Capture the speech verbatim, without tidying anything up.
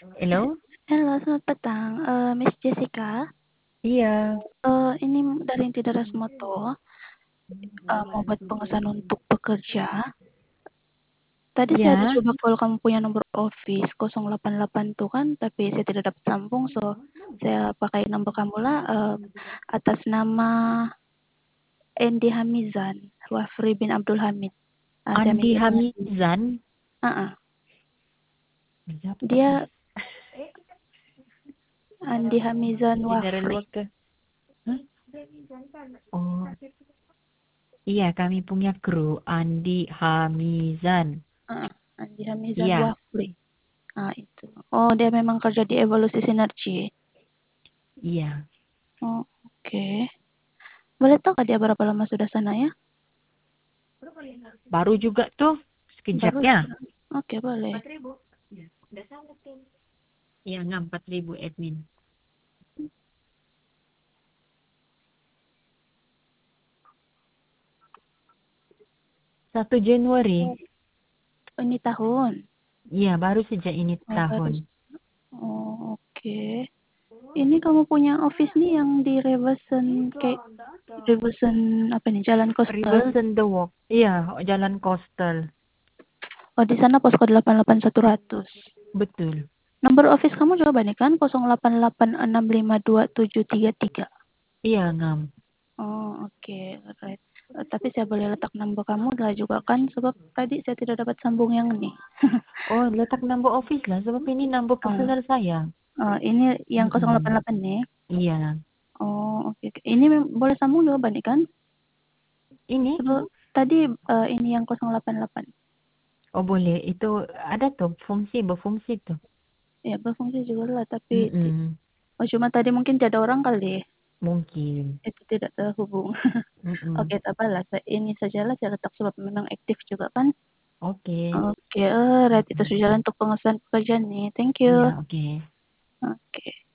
Hello? Halo, selamat petang, eee, Miss Jessica? Iya. Eee, ini dari Inti Daras Moto, eee, mau buat pemesan untuk pekerja. Tadi saya udah Ya, coba call kamu punya nomor office nol delapan delapan tuh kan, tapi saya tidak dapat sambung, so saya pakai nomor kamu lah, eee, atas nama Andy Hamizan, Wafri bin Abdul Hamid. Ah, saya Andi minta Hamizan. heeh, Siapa nih? dia Andi Hamizan General Wafri, Worker. Hah? Oh, iya kami punya kru Andi Hamizan. heeh, Andi Hamizan Iya, Wafri. Ah, itu. Oh, dia memang kerja di Evolusi Sinergi? iya. Oh, oke. Boleh tahu nggak dia berapa lama sudah sana ya? Baru juga tuh sekejap Baru ya. juga. Oke, boleh. Iya, nggak empat ribu admin. Satu Januari. Oh, ini tahun. Iya, baru sejak ini Oh, baru. tahun. Oh, oke. Ini kamu punya office nih yang di Reverson kayak Reverson apa nih? Jalan Coastal. Rebels and the Walk. Iya, Jalan Coastal. Oh, di sana posko delapan delapan satu nol nol. Betul. Nomor office kamu coba nih kan nol delapan delapan enam lima dua tujuh tiga tiga. Iya, ngam. Oh, oke, alright. Eh, tapi saya boleh letak nomor kamu lah juga kan, sebab tadi saya tidak dapat sambung yang ini. Oh, letak number office lah, sebab ini number Oh, personal saya. oh, ini yang nol delapan Mm-mm. delapan nih. Iya. Oh, oke, oke. Ini mem- boleh sambung juga nih kan? Ini? Sebab tadi eh, ini yang nol delapan delapan. Oh, boleh. Itu ada tuh fungsi, berfungsi tuh. Ya, berfungsi juga lah, tapi ti- Mm-mm. oh, cuma tadi mungkin tidak ada orang kali, Mungkin. itu tidak terhubung. Mm-mm. Oke, tak apalah. Saya- Ini sajalah saya letak sebab memang aktif juga kan. Oke. Oke, alright. Itu Mm-mm. sudah untuk pengesahan pekerjaan nih. Thank you. Iya, oke. Oke.